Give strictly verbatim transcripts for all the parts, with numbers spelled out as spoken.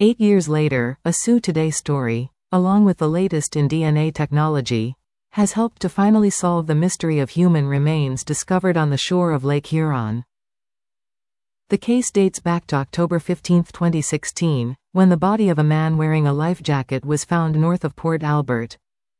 Eight years later, a Sioux Today story, along with the latest in D N A technology, has helped to finally solve the mystery of human remains discovered on the shore of Lake Huron. The case dates back to October fifteenth twenty sixteen, when the body of a man wearing a life jacket was found north of Port Albert.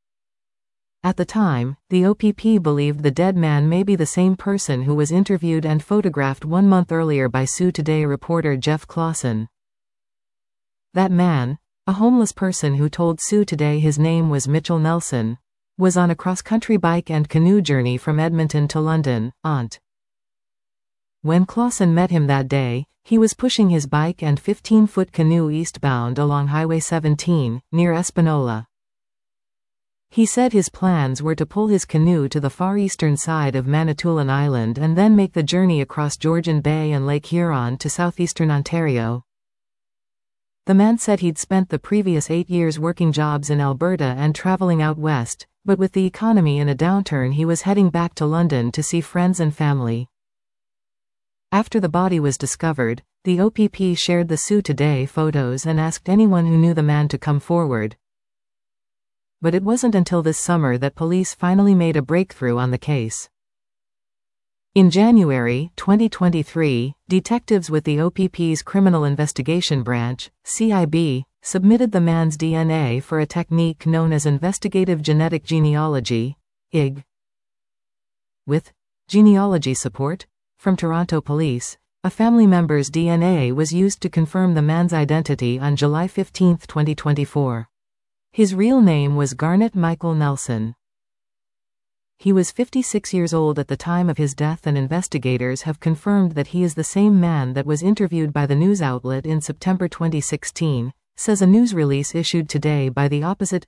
At the time, the O P P believed the dead man may be the same person who was interviewed and photographed one month earlier by Sioux Today reporter Jeff Clausen. That man, a homeless person who told Sioux Today his name was Mitchell Nelson, was on a cross-country bike and canoe journey from Edmonton to London, Ont. When Clausen met him that day, he was pushing his bike and fifteen-foot canoe eastbound along Highway seventeen, near Espanola. He said his plans were to pull his canoe to the far eastern side of Manitoulin Island and then make the journey across Georgian Bay and Lake Huron to southeastern Ontario. The man said he'd spent the previous eight years working jobs in Alberta and traveling out west, but with the economy in a downturn he was heading back to London to see friends and family. After the body was discovered, the O P P shared the Sioux Today photos and asked anyone who knew the man to come forward. But it wasn't until this summer that police finally made a breakthrough on the case. In January twenty twenty-three, detectives with the O P P's Criminal Investigation Branch, C I B, submitted the man's D N A for a technique known as investigative genetic genealogy, I G. With genealogy support from Toronto Police, a family member's D N A was used to confirm the man's identity on July fifteenth twenty twenty-four. His real name was Garnet Michael Nelson. He was fifty-six years old at the time of his death, and investigators have confirmed that he is the same man that was interviewed by the news outlet in September twenty sixteen, says a news release issued today by the opposite.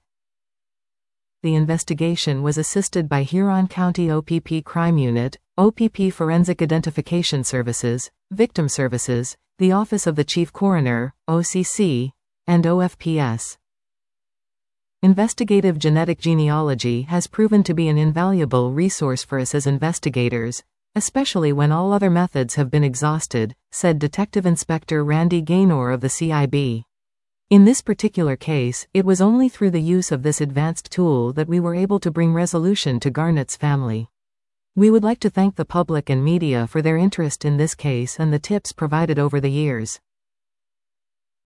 The investigation was assisted by Huron County O P P Crime Unit, O P P Forensic Identification Services, Victim Services, the Office of the Chief Coroner, O C C, and O F P S. Investigative genetic genealogy has proven to be an invaluable resource for us as investigators, especially when all other methods have been exhausted, said Detective Inspector Randy Gaynor of the C I B. In this particular case, it was only through the use of this advanced tool that we were able to bring resolution to Garnet's family. We would like to thank the public and media for their interest in this case and the tips provided over the years.